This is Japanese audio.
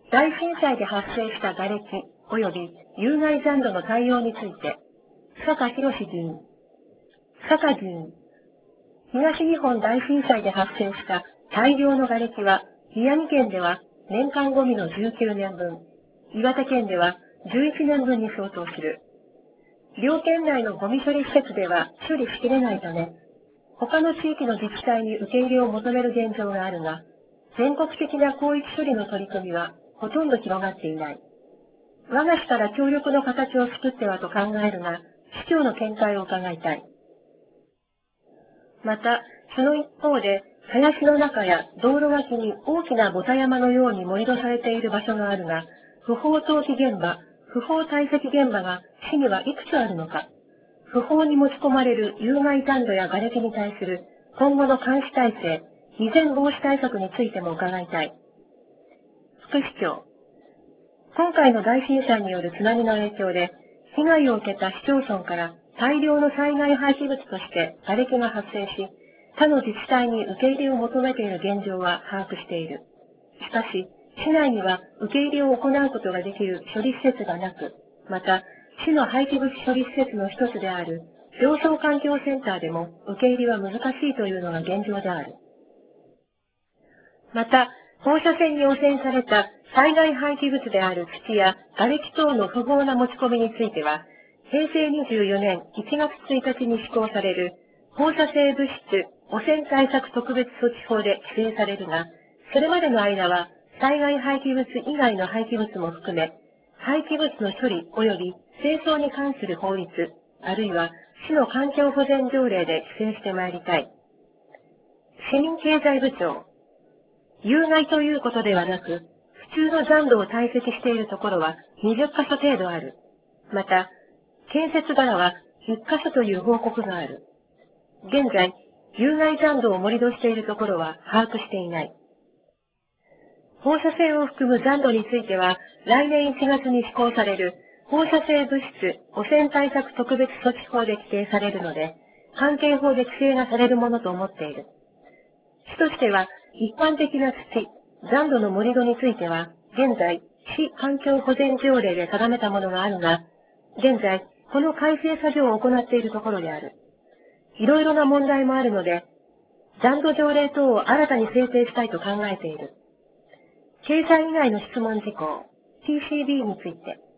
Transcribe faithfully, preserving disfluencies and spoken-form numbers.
大震災で発生した瓦礫及び有害残土の対応について、坂博議員。坂議員。東日本大震災で発生した大量の瓦礫は、宮城県では年間ゴミのじゅうきゅうねんぶん、岩手県ではじゅういちねんぶんに相当する。両県内のゴミ処理施設では処理しきれないため、他の地域の自治体に受け入れを求める現状があるが、全国的な広域処理の取り組みはほとんど広がっていない。我が市から協力の形を作ってはと考えるが、市長の見解を伺いたい。また、その一方で、林の中や道路脇に大きなボタ山のように盛り土されている場所があるが、不法投棄現場、不法堆積現場が市にはいくつあるのか、不法に持ち込まれる有害残土や瓦礫に対する今後の監視体制、未然防止対策についても伺いたい。副市長、今回の大震災による津波の影響で、被害を受けた市町村から大量の災害廃棄物として瓦礫が発生し、他の自治体に受け入れを求めている現状は把握している。しかし、市内には受け入れを行うことができる処理施設がなく、また、市の廃棄物処理施設の一つである病床環境センターでも受け入れは難しいというのが現状である。また、放射線に汚染された災害廃棄物である土や瓦礫等の不法な持ち込みについては、へいせいにじゅうよねんいちがつついたちに施行される放射性物質汚染対策特別措置法で規制されるが、それまでの間は災害廃棄物以外の廃棄物も含め、廃棄物の処理及び清掃に関する法律、あるいは市の環境保全条例で規制してまいりたい。市民経済部長、有害ということではなく、普通の残土を堆積しているところはにじゅっかしょ程度ある。また、建設側はいっかしょという報告がある。現在、有害残土を盛り土しているところは把握していない。放射線を含む残土については、来年いちがつに施行される放射性物質汚染対策特別措置法で規定されるので、関係法で規制がされるものと思っている。市としては、一般的な土、残土の盛り土については、現在、市環境保全条例で定めたものがあるが、現在、この改正作業を行っているところである。いろいろな問題もあるので、残土条例等を新たに制定したいと考えている。経済以外の質問事項、ティーシービー について。